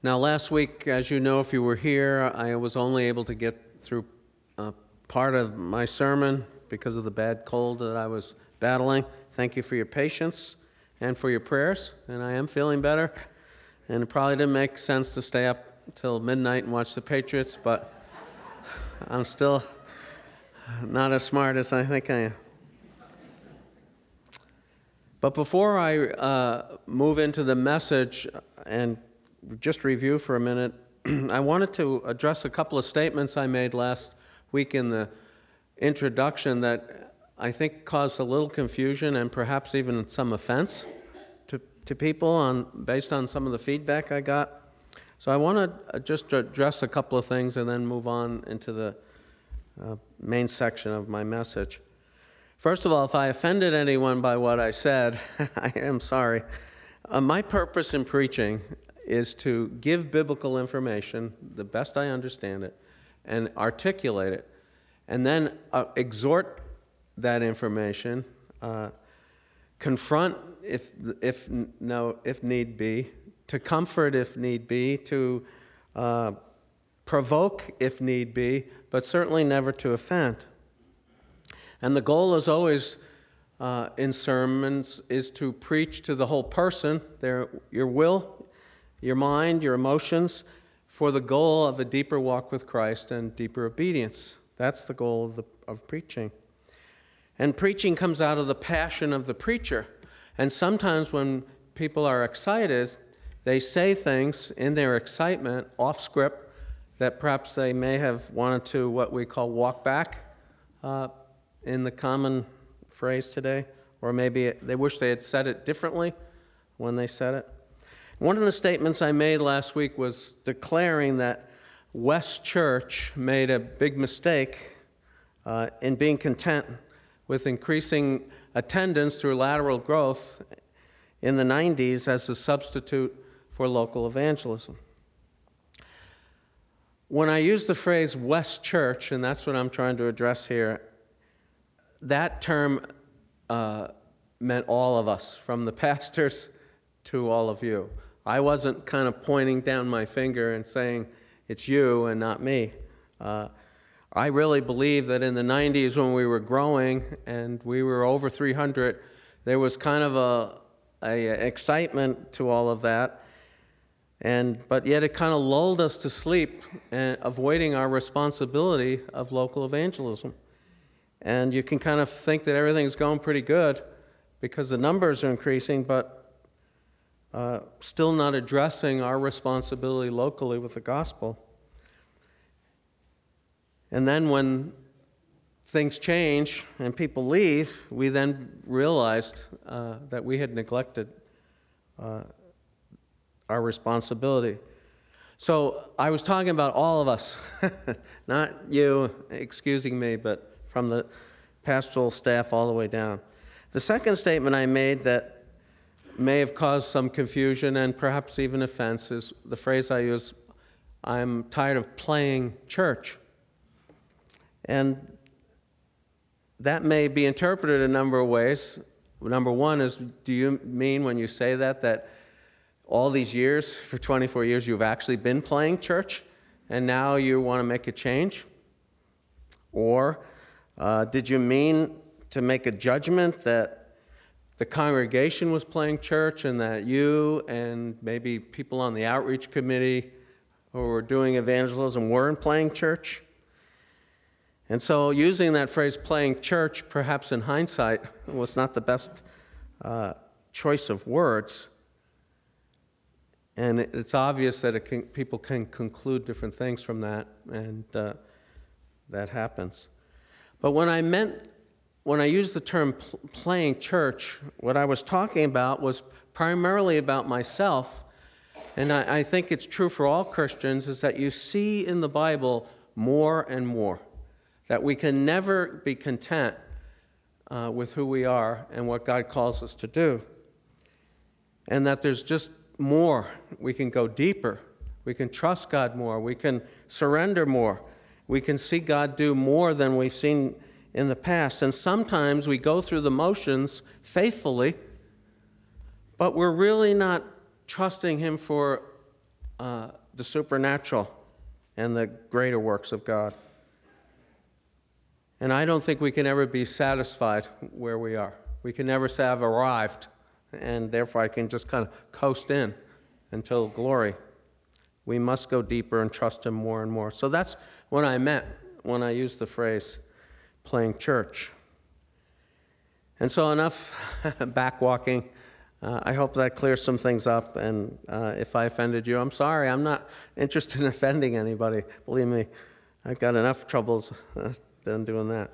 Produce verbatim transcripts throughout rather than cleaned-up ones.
Now, last week, as you know, if you were here, I was only able to get through uh, part of my sermon because of the bad cold that I was battling. Thank you for your patience and for your prayers, and I am feeling better. And it probably didn't make sense to stay up till midnight and watch the Patriots, but I'm still not as smart as I think I am. But before I uh, move into the message and just review for a minute, I wanted to address a couple of statements I made last week in the introduction that I think caused a little confusion and perhaps even some offense to, to people on based on some of the feedback I got. So I want to just address a couple of things and then move on into the uh, main section of my message. First of all, if I offended anyone by what I said, I am sorry. Uh, my purpose in preaching is to give biblical information the best I understand it and articulate it, and then uh, exhort that information, uh, confront if if no if need be, to comfort if need be, to uh, provoke if need be, but certainly never to offend. And the goal is always uh, in sermons is to preach to the whole person, their your will, your mind, your emotions, for the goal of a deeper walk with Christ and deeper obedience. That's the goal of, the, of preaching. And preaching comes out of the passion of the preacher. And sometimes when people are excited, they say things in their excitement, off script, that perhaps they may have wanted to, what we call, walk back uh, in the common phrase today. Or maybe they wish they had said it differently when they said it. One of the statements I made last week was declaring that West Church made a big mistake uh, in being content with increasing attendance through lateral growth in the nineties as a substitute for local evangelism. When I use the phrase West Church, and that's what I'm trying to address here, that term uh, meant all of us, from the pastors to all of you. I wasn't kind of pointing down my finger and saying it's you and not me. Uh, I really believe that in the nineties when we were growing and we were over three hundred, there was kind of a, a excitement to all of that, and but yet it kind of lulled us to sleep, and avoiding our responsibility of local evangelism. And you can kind of think that everything's going pretty good because the numbers are increasing, but Uh, still not addressing our responsibility locally with the gospel. And then when things change and people leave, we then realized uh, that we had neglected uh, our responsibility. So I was talking about all of us, not you excusing me, but from the pastoral staff all the way down. The second statement I made that may have caused some confusion and perhaps even offense is the phrase I use, I'm tired of playing church. And that may be interpreted a number of ways. Number one is, do you mean when you say that, that all these years, for twenty-four years, you've actually been playing church and now you want to make a change? Or uh, did you mean to make a judgment that the congregation was playing church and that you and maybe people on the outreach committee who were doing evangelism weren't playing church? And so using that phrase, playing church, perhaps in hindsight, was not the best uh, choice of words. And it's obvious that it can, people can conclude different things from that, and uh, that happens. But when I meant When I used the term pl- playing church, what I was talking about was primarily about myself, and I, I think it's true for all Christians, is that you see in the Bible more and more, that we can never be content uh, with who we are and what God calls us to do, and that there's just more. We can go deeper. We can trust God more. We can surrender more. We can see God do more than we've seen in the past. And sometimes we go through the motions faithfully, but we're really not trusting Him for uh, the supernatural and the greater works of God. And I don't think we can ever be satisfied where we are. We can never say, I've arrived, and therefore I can just kind of coast in until glory. We must go deeper and trust Him more and more. So that's what I meant when I used the phrase playing church. And so enough backwalking. Uh, I hope that clears some things up, and uh, if I offended you, I'm sorry. I'm not interested in offending anybody. Believe me, I've got enough troubles uh, than doing that.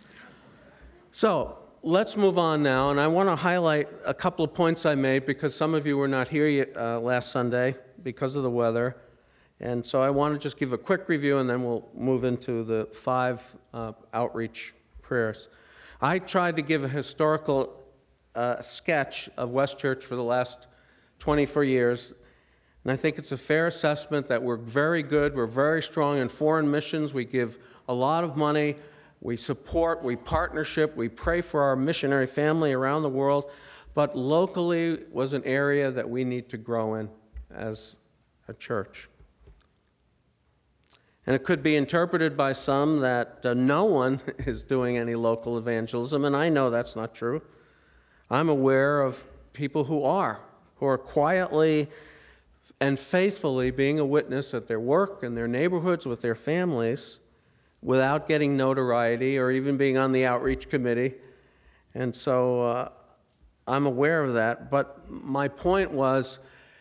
So let's move on now, and I want to highlight a couple of points I made because some of you were not here yet, uh, last Sunday because of the weather. And so I want to just give a quick review, and then we'll move into the five uh, outreach prayers. I tried to give a historical uh, sketch of West Church for the last twenty-four years, and I think it's a fair assessment that we're very good, we're very strong in foreign missions, we give a lot of money, we support, we partnership, we pray for our missionary family around the world, but locally was an area that we need to grow in as a church. And it could be interpreted by some that uh, no one is doing any local evangelism, and I know that's not true. I'm aware of people who are, who are quietly and faithfully being a witness at their work and their neighborhoods with their families without getting notoriety or even being on the outreach committee. And so uh, I'm aware of that. But my point was,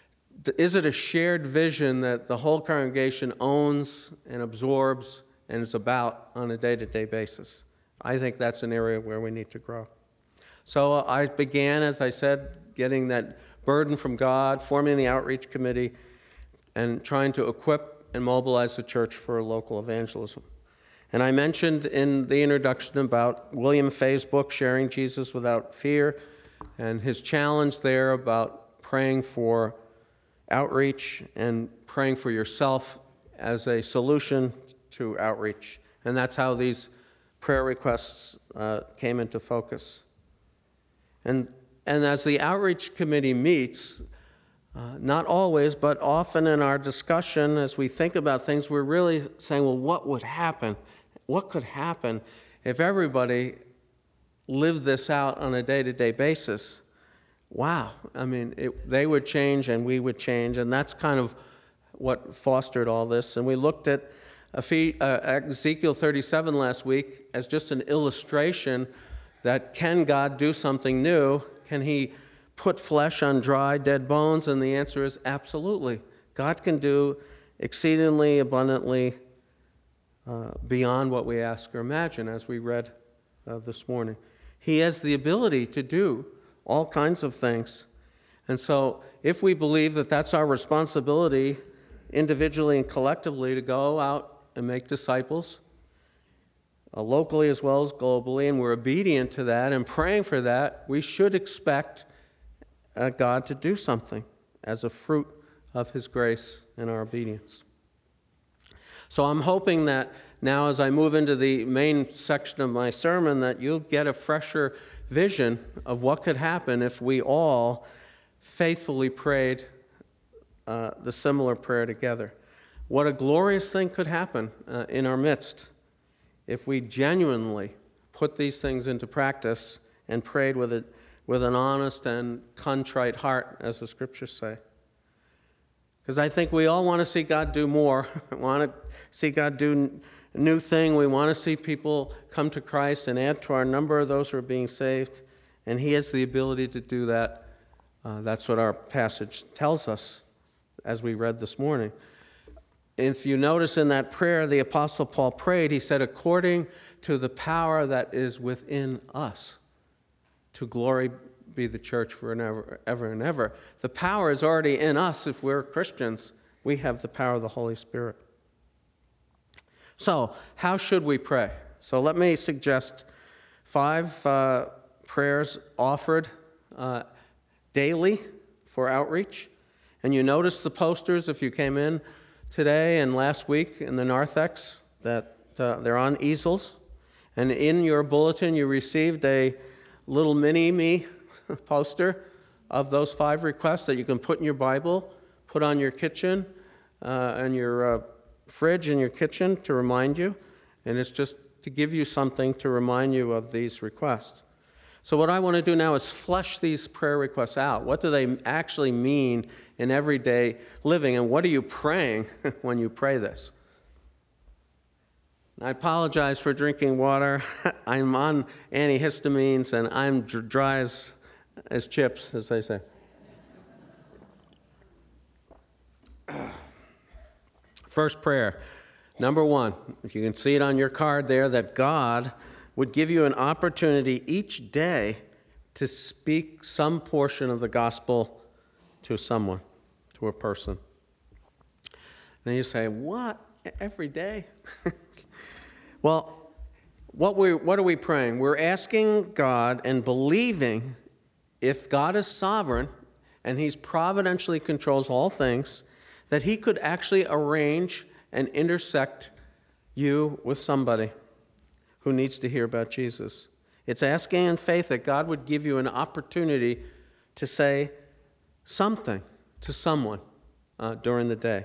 is it a shared vision that the whole congregation owns and absorbs and is about on a day-to-day basis? I think that's an area where we need to grow. So uh, I began, as I said, getting that burden from God, forming the outreach committee, and trying to equip and mobilize the church for local evangelism. And I mentioned in the introduction about William Fay's book, Sharing Jesus Without Fear, and his challenge there about praying for outreach and praying for yourself as a solution to outreach. And that's how these prayer requests uh, came into focus. And, and as the outreach committee meets, uh, not always, but often in our discussion, as we think about things, we're really saying, well, what would happen? What could happen if everybody lived this out on a day-to-day basis? Wow. I mean, it, they would change and we would change, and that's kind of what fostered all this. And we looked at Ezekiel thirty-seven last week as just an illustration that can God do something new? Can He put flesh on dry, dead bones? And the answer is absolutely. God can do exceedingly abundantly uh, beyond what we ask or imagine, as we read uh, this morning. He has the ability to do all kinds of things. And so if we believe that that's our responsibility individually and collectively to go out and make disciples, uh, locally as well as globally, and we're obedient to that and praying for that, we should expect uh, God to do something as a fruit of His grace and our obedience. So I'm hoping that now as I move into the main section of my sermon that you'll get a fresher vision of what could happen if we all faithfully prayed uh, the similar prayer together. What a glorious thing could happen uh, in our midst if we genuinely put these things into practice and prayed with it with an honest and contrite heart, as the scriptures say. Because I think we all want to see God do more. We want to see God do a new thing. We want to see people come to Christ and add to our number of those who are being saved. And He has the ability to do that. Uh, that's what our passage tells us as we read this morning. If you notice in that prayer the Apostle Paul prayed, he said, according to the power that is within us, to glory be the church forever ever and ever. The power is already in us if we're Christians. We have the power of the Holy Spirit. So, how should we pray? So let me suggest five uh, prayers offered uh, daily for outreach. And you notice the posters if you came in today and last week in the narthex that uh, they're on easels. And in your bulletin you received a little mini-me poster of those five requests that you can put in your Bible, put on your kitchen, uh, in your uh, fridge in your kitchen to remind you, and it's just to give you something to remind you of these requests. So what I want to do now is flesh these prayer requests out. What do they actually mean in everyday living, and what are you praying when you pray this? I apologize for drinking water. I'm on antihistamines, and I'm dry as, as chips, as they say. First prayer, number one, if you can see it on your card there, that God would give you an opportunity each day to speak some portion of the gospel to someone, to a person. Then you say, what? Every day? Well, what we what are we praying? We're asking God and believing if God is sovereign and He's providentially controls all things, that He could actually arrange and intersect you with somebody who needs to hear about Jesus. It's asking in faith that God would give you an opportunity to say something to someone uh, during the day.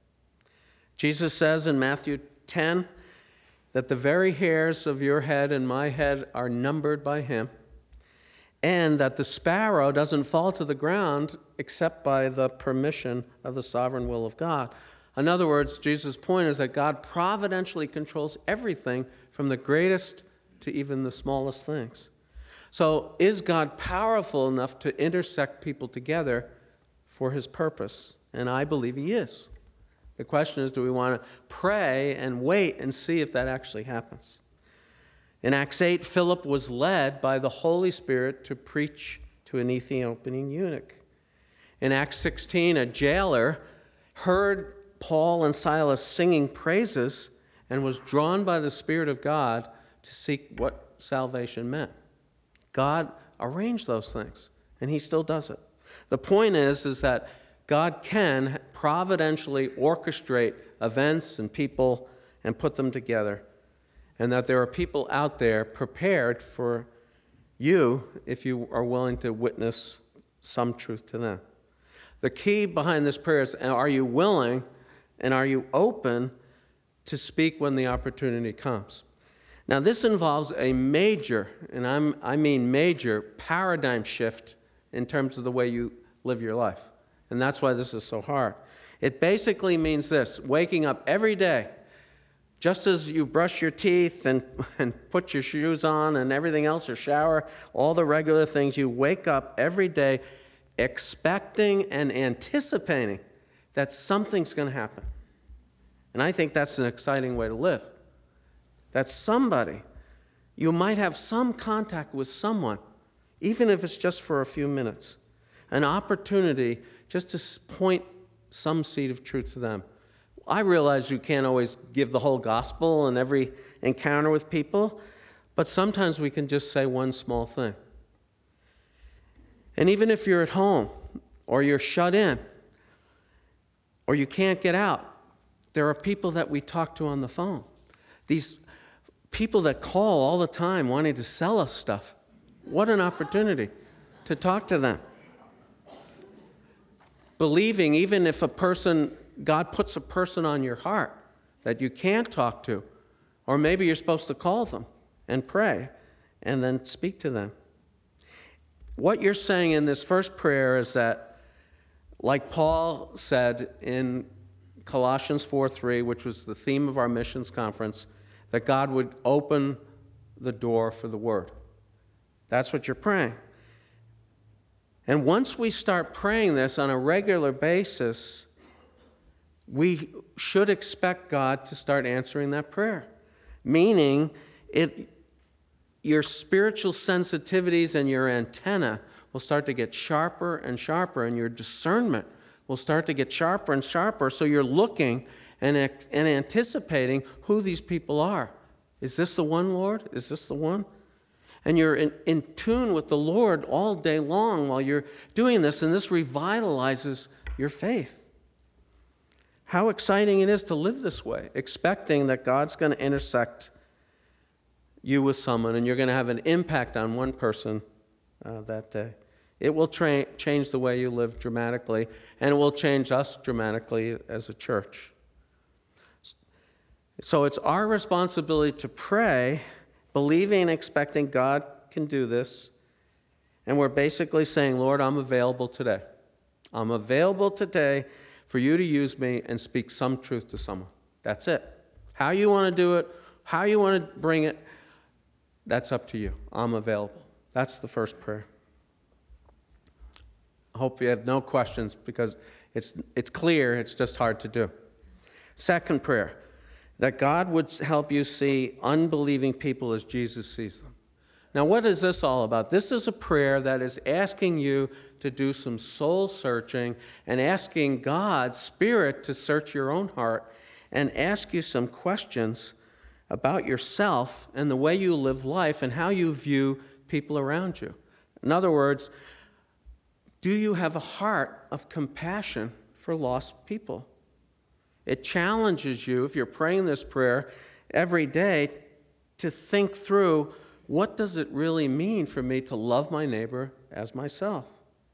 Jesus says in Matthew ten that the very hairs of your head and my head are numbered by Him, and that the sparrow doesn't fall to the ground except by the permission of the sovereign will of God. In other words, Jesus' point is that God providentially controls everything from the greatest to even the smallest things. So is God powerful enough to intersect people together for His purpose? And I believe He is. The question is, do we want to pray and wait and see if that actually happens? In Acts eight, Philip was led by the Holy Spirit to preach to an Ethiopian eunuch. In Acts sixteen, a jailer heard Paul and Silas singing praises and was drawn by the Spirit of God to seek what salvation meant. God arranged those things, and He still does it. The point is, is that God can providentially orchestrate events and people and put them together, and that there are people out there prepared for you if you are willing to witness some truth to them. The key behind this prayer is, are you willing and are you open to speak when the opportunity comes? Now, this involves a major, and I'm, I mean major, paradigm shift in terms of the way you live your life. And that's why this is so hard. It basically means this: waking up every day, just as you brush your teeth and, and put your shoes on and everything else, or shower, all the regular things, you wake up every day expecting and anticipating that something's going to happen. And I think that's an exciting way to live. That somebody, you might have some contact with someone, even if it's just for a few minutes. An opportunity just to point some seed of truth to them. I realize you can't always give the whole gospel in every encounter with people, but sometimes we can just say one small thing. And even if you're at home, or you're shut in, or you can't get out, there are people that we talk to on the phone. These people that call all the time wanting to sell us stuff. What an opportunity to talk to them. Believing, even if a person, God puts a person on your heart that you can't talk to, or maybe you're supposed to call them and pray and then speak to them. What you're saying in this first prayer is that, like Paul said in Colossians four three, which was the theme of our missions conference, that God would open the door for the Word. That's what you're praying. And once we start praying this on a regular basis, we should expect God to start answering that prayer. Meaning, it, your spiritual sensitivities and your antenna will start to get sharper and sharper, and your discernment will start to get sharper and sharper, so you're looking and, and anticipating who these people are. Is this the one, Lord? Is this the one? And you're in, in tune with the Lord all day long while you're doing this, and this revitalizes your faith. How exciting it is to live this way, expecting that God's going to intersect you with someone, and you're going to have an impact on one person uh, that day. It will tra- change the way you live dramatically, and it will change us dramatically as a church. So it's our responsibility to pray, believing and expecting God can do this. And we're basically saying, Lord, I'm available today. I'm available today for you to use me and speak some truth to someone. That's it. How you want to do it, how you want to bring it, that's up to you. I'm available. That's the first prayer. I hope you have no questions because it's it's clear, it's just hard to do. Second prayer, that God would help you see unbelieving people as Jesus sees them. Now, what is this all about? This is a prayer that is asking you to do some soul searching and asking God's Spirit to search your own heart and ask you some questions about yourself and the way you live life and how you view people around you. In other words, do you have a heart of compassion for lost people? It challenges you, if you're praying this prayer every day, to think through, what does it really mean for me to love my neighbor as myself?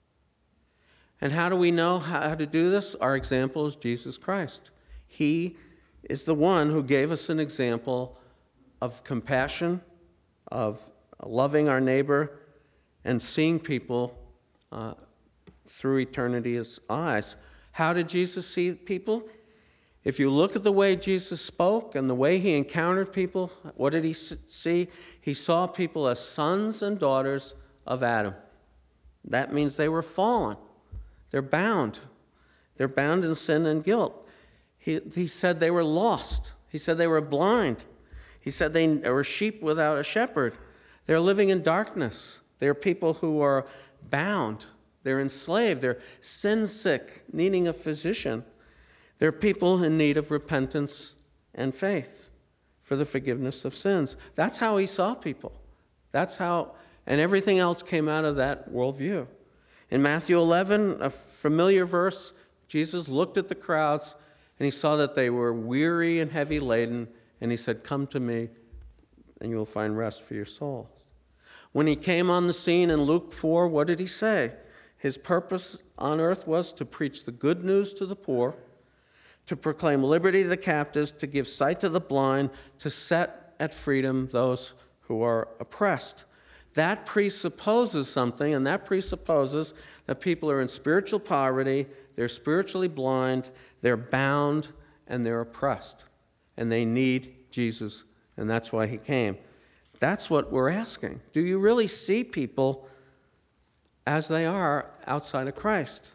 And how do we know how to do this? Our example is Jesus Christ. He is the one who gave us an example of compassion, of loving our neighbor, and seeing people uh, through eternity's eyes. How did Jesus see people? If you look at the way Jesus spoke and the way he encountered people, what did he see? He saw people as sons and daughters of Adam. That means they were fallen. They're bound. They're bound in sin and guilt. He, he said they were lost. He said they were blind. He said they were sheep without a shepherd. They're living in darkness. They're people who are bound. They're enslaved. They're sin sick, needing a physician. They're people in need of repentance and faith for the forgiveness of sins. That's how he saw people. That's how, and everything else came out of that worldview. In Matthew eleven, a familiar verse, Jesus looked at the crowds and he saw that they were weary and heavy laden, and he said, "Come to me and you will find rest for your souls." When he came on the scene in Luke four, what did he say? His purpose on earth was to preach the good news to the poor, to proclaim liberty to the captives, to give sight to the blind, to set at freedom those who are oppressed. That presupposes something, and that presupposes that people are in spiritual poverty, they're spiritually blind, they're bound, and they're oppressed. And they need Jesus, and that's why he came. That's what we're asking. Do you really see people as they are outside of Christ?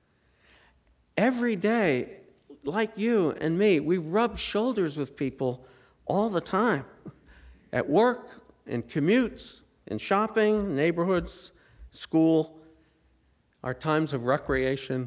Every day, like you and me, we rub shoulders with people all the time. At work, in commutes, in shopping, neighborhoods, school, our times of recreation.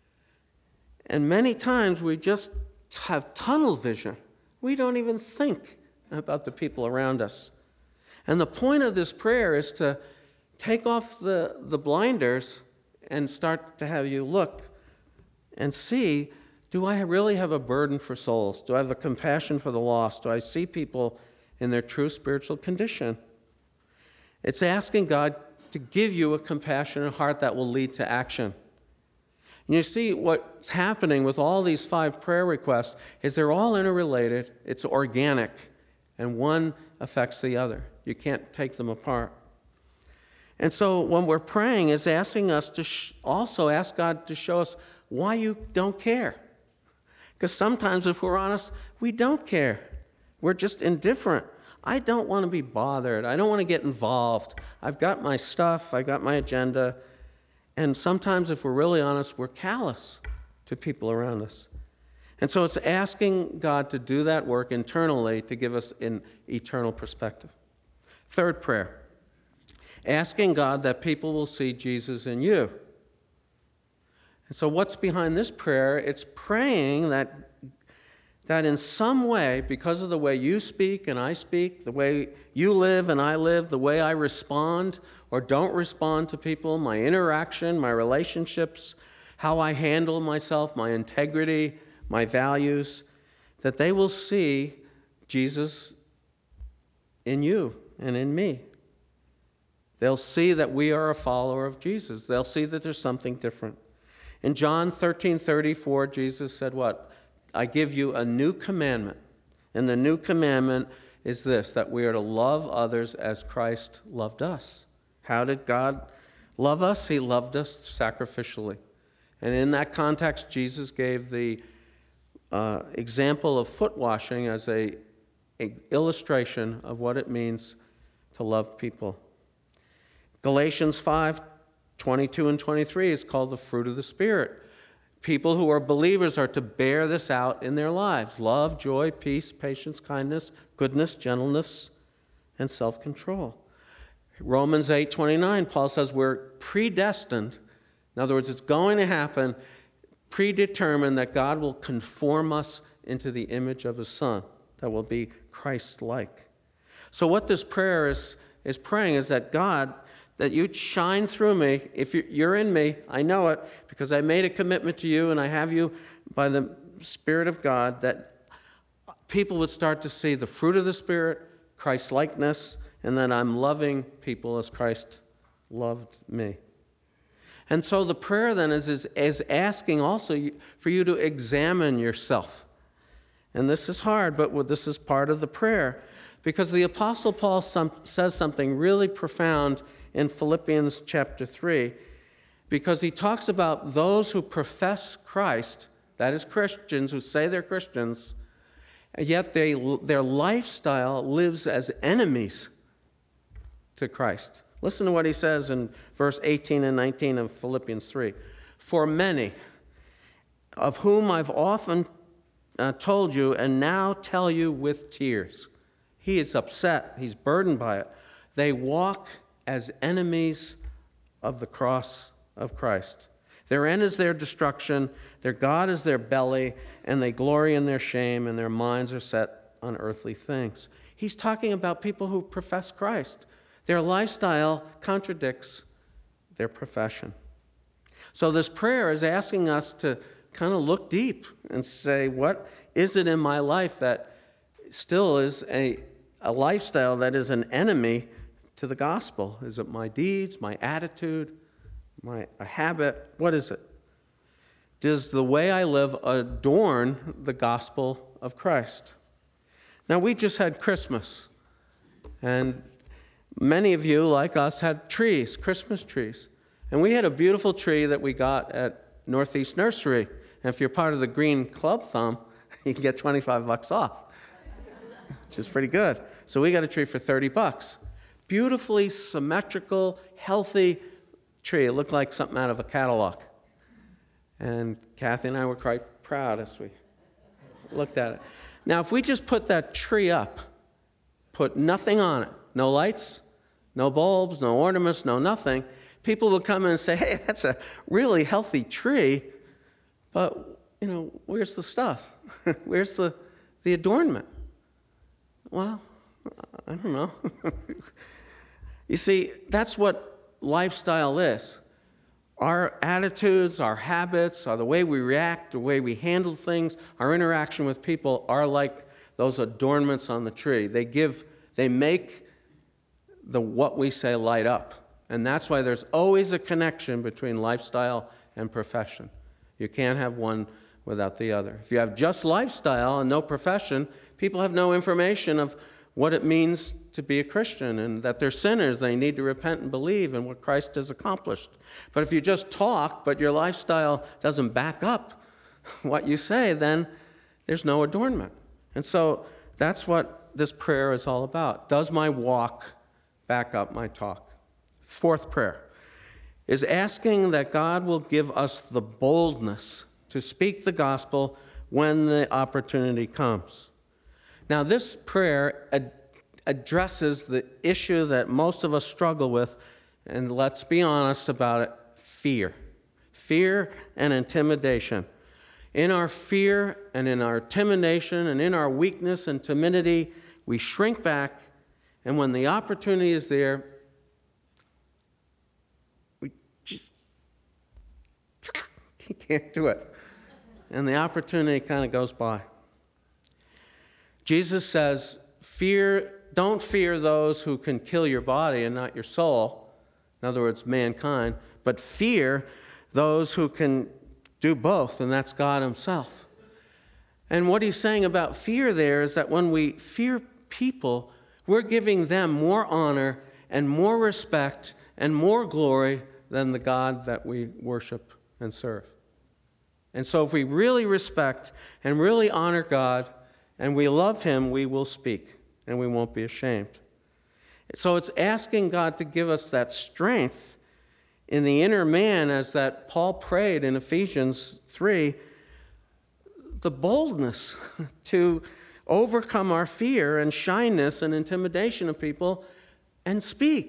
And many times we just have tunnel vision. We don't even think about the people around us. And the point of this prayer is to take off the, the blinders and start to have you look and see, do I really have a burden for souls? Do I have a compassion for the lost? Do I see people in their true spiritual condition? It's asking God to give you a compassionate heart that will lead to action. And you see what's happening with all these five prayer requests is they're all interrelated. It's organic, and one affects the other. You can't take them apart. And so when we're praying, is asking us to sh- also ask God to show us why you don't care. Because sometimes, if we're honest, we don't care. We're just indifferent. I don't want to be bothered. I don't want to get involved. I've got my stuff. I've got my agenda. And sometimes, if we're really honest, we're callous to people around us. And so it's asking God to do that work internally to give us an eternal perspective. Third prayer, asking God that people will see Jesus in you. And so what's behind this prayer? It's praying that that in some way, because of the way you speak and I speak, the way you live and I live, the way I respond or don't respond to people, my interaction, my relationships, how I handle myself, my integrity, my values, that they will see Jesus in you and in me. They'll see that we are a follower of Jesus. They'll see that there's something different. In John thirteen thirty-four, Jesus said what? I give you a new commandment. And the new commandment is this, that we are to love others as Christ loved us. How did God love us? He loved us sacrificially. And in that context, Jesus gave the uh, example of foot washing as a, a illustration of what it means to love people. Galatians five twenty-two and twenty-three is called the fruit of the Spirit. People who are believers are to bear this out in their lives. Love, joy, peace, patience, kindness, goodness, gentleness, and self-control. Romans eight twenty-nine, Paul says we're predestined. In other words, it's going to happen, predetermined that God will conform us into the image of His Son, that will be Christ-like. So what this prayer is, is praying is that God, that you'd shine through me. If you're in me, I know it, because I made a commitment to you and I have you by the Spirit of God, that people would start to see the fruit of the Spirit, Christ-likeness, and that I'm loving people as Christ loved me. And so the prayer then is, is, is asking also for you to examine yourself. And this is hard, but this is part of the prayer, because the Apostle Paul some, says something really profound in Philippians chapter three, because he talks about those who profess Christ, that is Christians who say they're Christians, and yet they, their lifestyle lives as enemies to Christ. Listen to what he says in verse eighteen and nineteen of Philippians three. For many, of whom I've often uh, told you and now tell you with tears. He is upset. He's burdened by it. They walk as enemies of the cross of Christ. Their end is their destruction, their God is their belly, and they glory in their shame, and their minds are set on earthly things. He's talking about people who profess Christ. Their lifestyle contradicts their profession. So this prayer is asking us to kind of look deep and say, what is it in my life that still is a, a lifestyle that is an enemy to the gospel? Is it my deeds, my attitude, my a habit? What is it? Does the way I live adorn the gospel of Christ? Now, we just had Christmas, and many of you, like us, had trees, Christmas trees. And we had a beautiful tree that we got at Northeast Nursery. And if you're part of the Green Club Thumb, you can get twenty-five bucks off, which is pretty good. So we got a tree for thirty bucks. Beautifully symmetrical, healthy tree. It looked like something out of a catalog. And Kathy and I were quite proud as we looked at it. Now, if we just put that tree up, put nothing on it, no lights, no bulbs, no ornaments, no nothing, people would come in and say, hey, that's a really healthy tree, but, you know, where's the stuff? Where's the, the adornment? Well, I don't know. You see, that's what lifestyle is. Our attitudes, our habits, or the way we react, the way we handle things, our interaction with people are like those adornments on the tree. They give, they make the what we say light up. And that's why there's always a connection between lifestyle and profession. You can't have one without the other. If you have just lifestyle and no profession, people have no information of what it means to be a Christian and that they're sinners. They need to repent and believe in what Christ has accomplished. But if you just talk, but your lifestyle doesn't back up what you say, then there's no adornment. And so that's what this prayer is all about. Does my walk back up my talk? Fourth prayer is asking that God will give us the boldness to speak the gospel when the opportunity comes. Now, this prayer ad- addresses the issue that most of us struggle with, and let's be honest about it, fear. Fear and intimidation. In our fear and in our intimidation and in our weakness and timidity, we shrink back, and when the opportunity is there, we just can't do it. And the opportunity kind of goes by. Jesus says, "Fear, don't fear those who can kill your body and not your soul. in other words, mankind, but fear those who can do both, and that's God himself. And what he's saying about fear there is that when we fear people, we're giving them more honor and more respect and more glory than the God that we worship and serve. And so if we really respect and really honor God and we love him, we will speak and we won't be ashamed. So it's asking God to give us that strength in the inner man, as that Paul prayed in Ephesians three, the boldness to overcome our fear and shyness and intimidation of people and speak.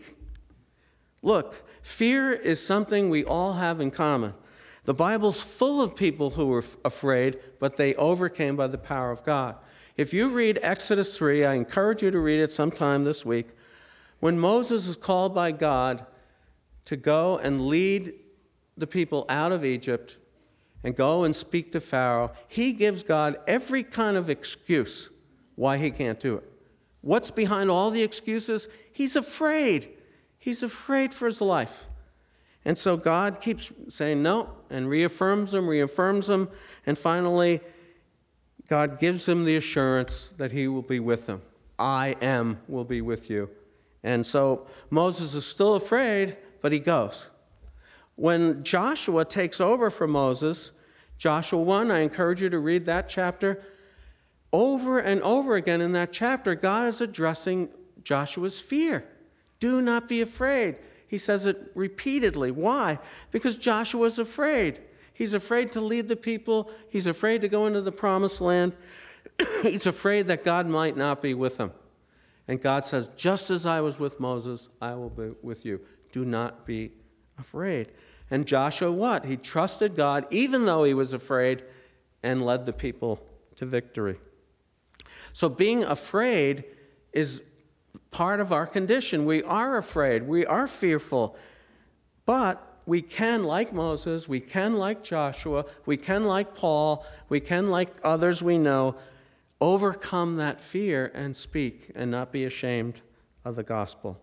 Look, fear is something we all have in common. The Bible's full of people who were afraid, but they overcame by the power of God. If you read Exodus three, I encourage you to read it sometime this week. When Moses is called by God to go and lead the people out of Egypt and go and speak to Pharaoh, he gives God every kind of excuse why he can't do it. What's behind all the excuses? He's afraid. He's afraid for his life. And so God keeps saying no and reaffirms him, reaffirms him, and finally God gives him the assurance that he will be with him. I am will be with you. And so Moses is still afraid, but he goes. When Joshua takes over for Moses, Joshua one, I encourage you to read that chapter. Over and over again in that chapter, God is addressing Joshua's fear. Do not be afraid. He says it repeatedly. Why? Because Joshua is afraid. He's afraid to lead the people. He's afraid to go into the promised land. He's afraid that God might not be with him. And God says, just as I was with Moses, I will be with you. Do not be afraid. And Joshua what? He trusted God even though he was afraid and led the people to victory. So being afraid is part of our condition. We are afraid. We are fearful. But we can, like Moses, we can, like Joshua, we can, like Paul, we can, like others we know, overcome that fear and speak and not be ashamed of the gospel.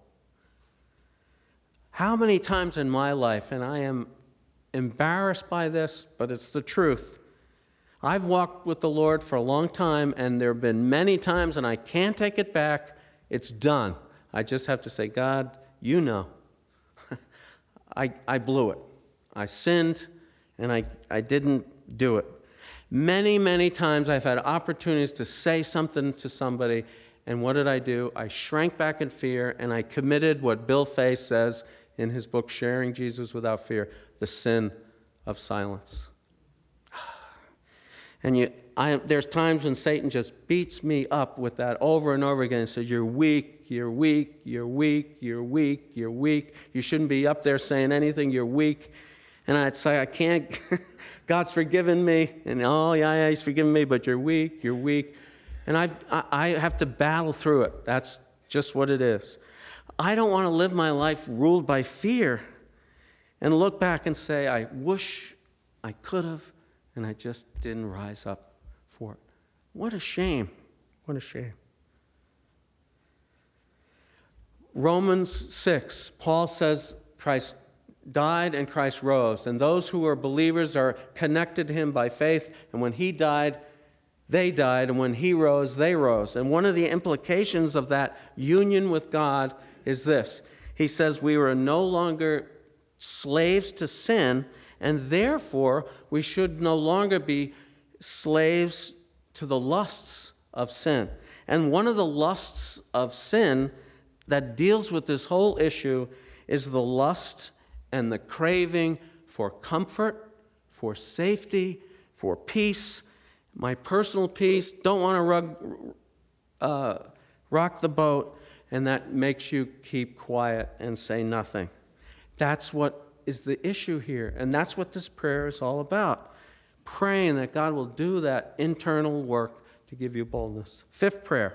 How many times in my life, and I am embarrassed by this, but it's the truth. I've walked with the Lord for a long time, and there have been many times, and I can't take it back. It's done. I just have to say, God, you know. I, I blew it. I sinned, and I, I didn't do it. Many, many times I've had opportunities to say something to somebody, and what did I do? I shrank back in fear, and I committed what Bill Fay says in his book, Sharing Jesus Without Fear, the sin of silence. And you, I, there's times when Satan just beats me up with that over and over again and says, you're weak, you're weak, you're weak, you're weak, you're weak. You shouldn't be up there saying anything, you're weak. And I'd say, I can't, God's forgiven me. And oh, yeah, yeah, he's forgiven me, but you're weak, you're weak. And I, I, I have to battle through it. That's just what it is. I don't want to live my life ruled by fear and look back and say, I wish I could have, and I just didn't rise up for it. What a shame. What a shame. Romans six, Paul says Christ died and Christ rose. And those who are believers are connected to him by faith. And when he died, they died. And when he rose, they rose. And one of the implications of that union with God is this. He says we are no longer slaves to sin, and therefore we should no longer be slaves to the lusts of sin. And one of the lusts of sin that deals with this whole issue is the lust and the craving for comfort, for safety, for peace. My personal peace, don't want to rug, uh, rock the boat, and that makes you keep quiet and say nothing. That's what is the issue here, and that's what this prayer is all about. Praying that God will do that internal work to give you boldness. Fifth prayer.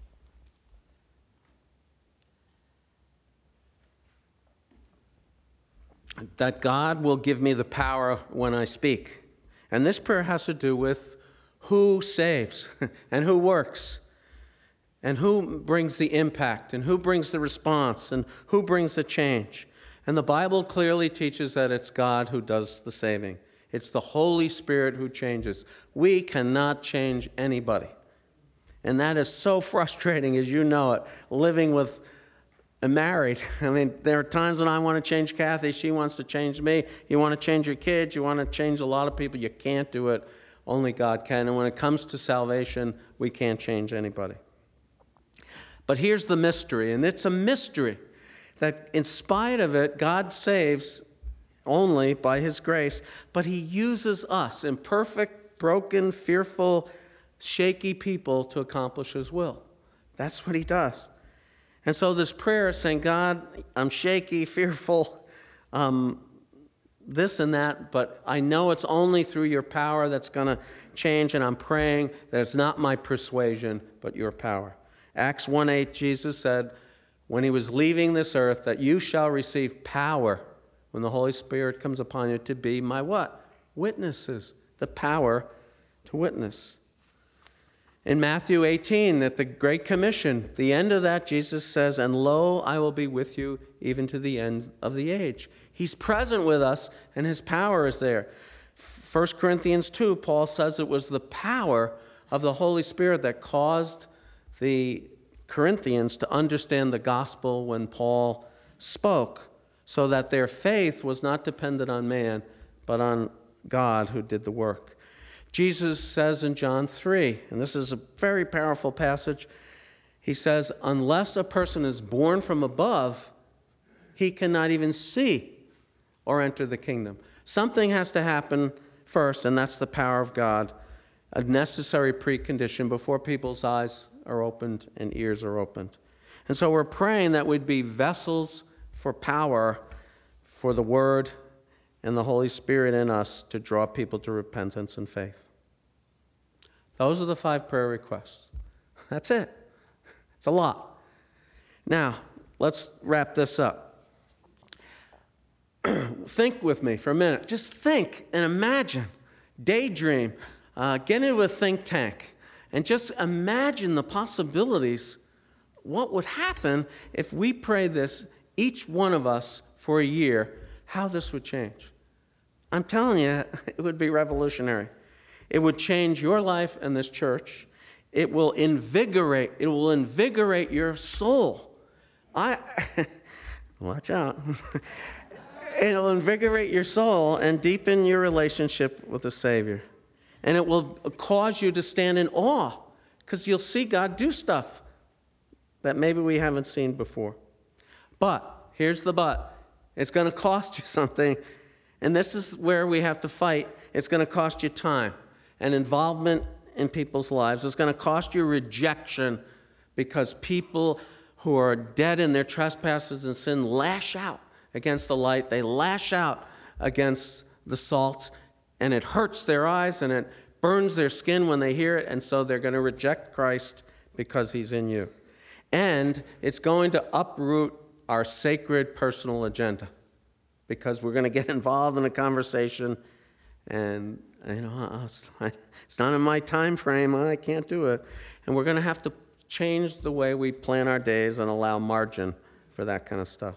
That God will give me the power when I speak. And this prayer has to do with who saves and who works and who brings the impact and who brings the response and who brings the change. And the Bible clearly teaches that it's God who does the saving. It's the Holy Spirit who changes. We cannot change anybody. And that is so frustrating, as you know it, living with a married. I mean, there are times when I want to change Kathy. She wants to change me. You want to change your kids. You want to change a lot of people. You can't do it. Only God can. And when it comes to salvation, we can't change anybody. But here's the mystery, and it's a mystery that in spite of it, God saves only by His grace, but He uses us, imperfect, broken, fearful, shaky people, to accomplish His will. That's what He does. And so this prayer is saying, God, I'm shaky, fearful, um, this and that, but I know it's only through your power that's going to change, and I'm praying that it's not my persuasion, but your power. Acts one eight, Jesus said, when He was leaving this earth, that you shall receive power when the Holy Spirit comes upon you to be my what? Witnesses. The power to witness. In Matthew eighteen, at the Great Commission, the end of that, Jesus says, and lo, I will be with you even to the end of the age. He's present with us, and His power is there. First Corinthians two, Paul says it was the power of the Holy Spirit that caused the Corinthians to understand the gospel when Paul spoke, so that their faith was not dependent on man, but on God who did the work. Jesus says in John three, and this is a very powerful passage, He says, unless a person is born from above, he cannot even see or enter the kingdom. Something has to happen first, and that's the power of God, a necessary precondition before people's eyes are opened and ears are opened. And so we're praying that we'd be vessels for power, for the Word and the Holy Spirit in us to draw people to repentance and faith. Those are the five prayer requests. That's it. It's a lot. Now, let's wrap this up. Think with me for a minute. Just think and imagine, daydream, uh, get into a think tank, and just imagine the possibilities. What would happen if we prayed this, each one of us, for a year, how this would change? I'm telling you, it would be revolutionary. It would change your life and this church. It will invigorate, it will invigorate your soul. I watch out. It'll invigorate your soul and deepen your relationship with the Savior. And it will cause you to stand in awe, because you'll see God do stuff that maybe we haven't seen before. But, here's the but. It's going to cost you something. And this is where we have to fight. It's going to cost you time and involvement in people's lives. It's going to cost you rejection, because people who are dead in their trespasses and sin lash out against the light. They lash out against the salt, and it hurts their eyes and it burns their skin when they hear it, and so they're going to reject Christ because He's in you. And it's going to uproot our sacred personal agenda, because we're going to get involved in a conversation, and you know, it's not in my time frame, I can't do it. And we're going to have to change the way we plan our days and allow margin for that kind of stuff.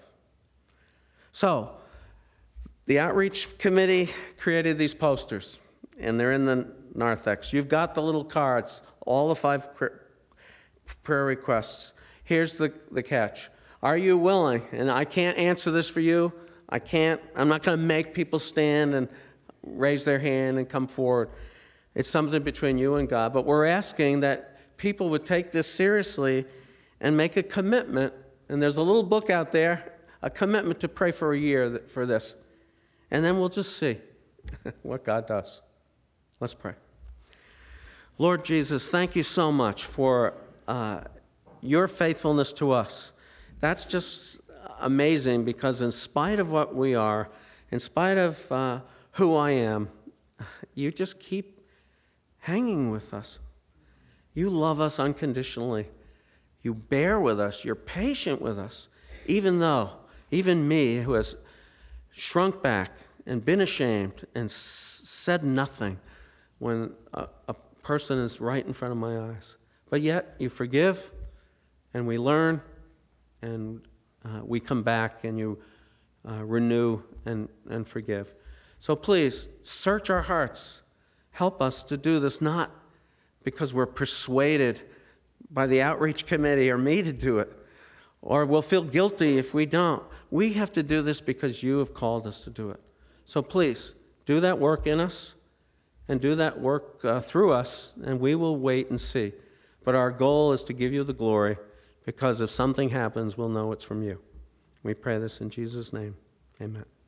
So, the outreach committee created these posters, and they're in the narthex. You've got the little cards, all the five prayer requests. Here's the, the catch. Are you willing? And I can't answer this for you. I can't, I'm not going to make people stand and raise their hand and come forward. It's something between you and God. But we're asking that people would take this seriously and make a commitment. And there's a little book out there, a commitment to pray for a year for this. And then we'll just see what God does. Let's pray. Lord Jesus, thank you so much for uh, your faithfulness to us. That's just amazing, because in spite of what we are, in spite of uh, who I am, you just keep hanging with us. You love us unconditionally. You bear with us. You're patient with us, even though, even me, who has shrunk back and been ashamed and s- said nothing when a, a person is right in front of my eyes. But yet, you forgive, and we learn, and uh, we come back, and you uh, renew and, and forgive. So please, search our hearts. Help us to do this, not because we're persuaded by the outreach committee or me to do it, or we'll feel guilty if we don't. We have to do this because you have called us to do it. So please, do that work in us and do that work uh, through us, and we will wait and see. But our goal is to give you the glory, because if something happens, we'll know it's from you. We pray this in Jesus' name. Amen.